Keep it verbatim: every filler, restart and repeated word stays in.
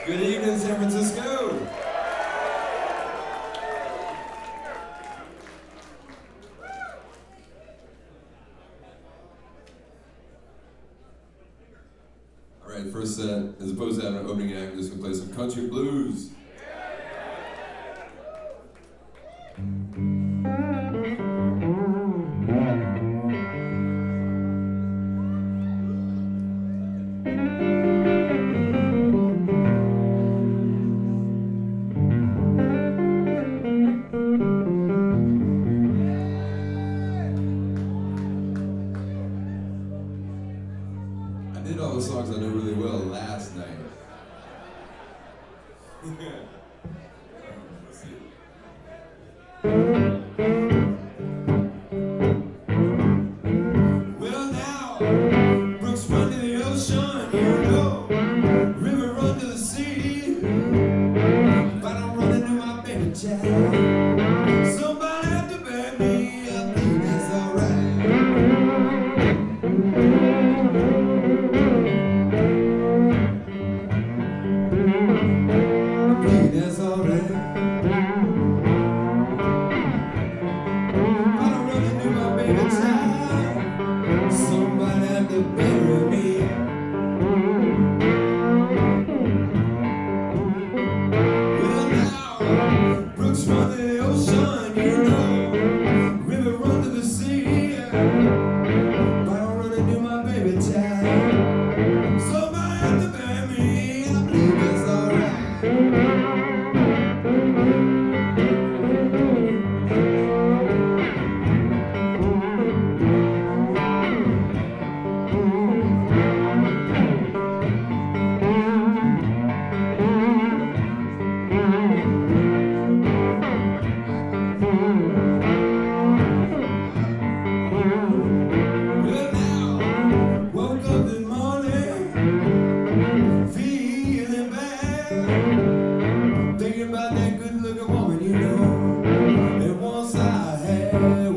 Good evening, San Francisco. All right, first set, as opposed to having an opening act, we're just gonna play some country blues. I did all the songs I know really well last night. Let's see. Well now, Brooks run to the ocean, you know. River run to the sea. But I'm running to my baby child. Somebody have to bear me up, that's alright. That's alright. I don't run into my baby child. Somebody have to bury me. Well now, Brooks run to the ocean, you know. River run to the sea. But I don't run into my baby child. Somebody have to bury me. I believe that's alright. Well now, woke up this morning, feeling bad, thinking about that good-looking woman, you know, that once I had.